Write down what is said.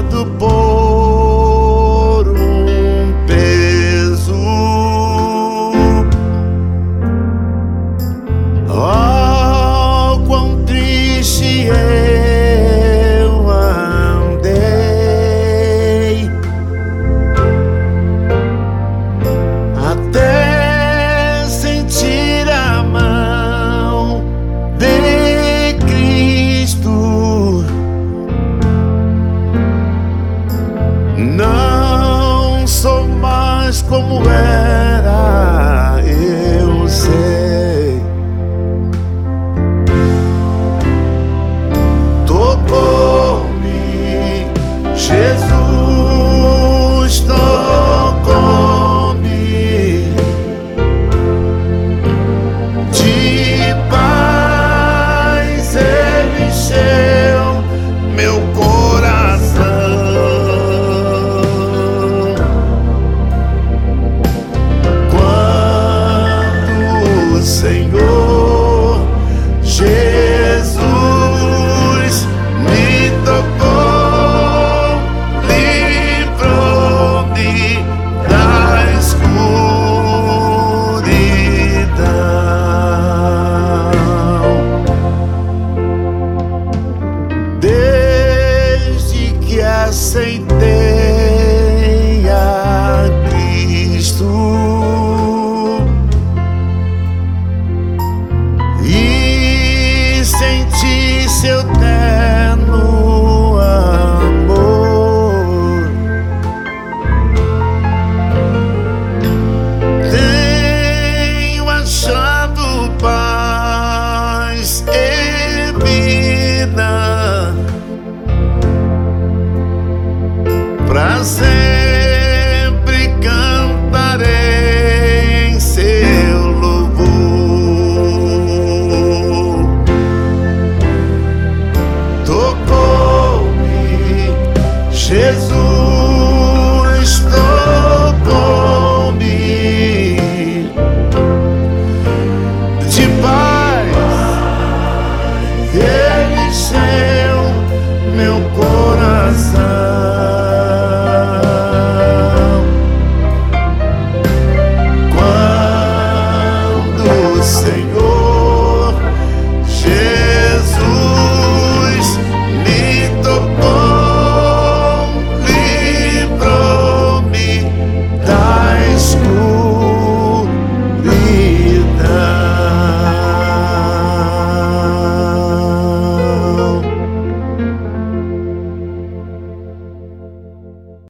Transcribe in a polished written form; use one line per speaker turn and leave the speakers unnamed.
carregado por um peso. Oh, quão triste eu andei, até sentir a mão de Cristo. Não sou mais como era, eu sei. Tocou-me, Jesus tocou-me, de paz Ele encheu meu coração. Quando o Senhor Jesus me tocou, livrou-me da escuridão. Desde que aceitei a Cristo e senti seu terno amor, tenho achado paz e vida, pra sempre cantarei em seu louvor. Tocou-me, Jesus tocou-me, de paz Ele encheu meu coração. Quando o Senhor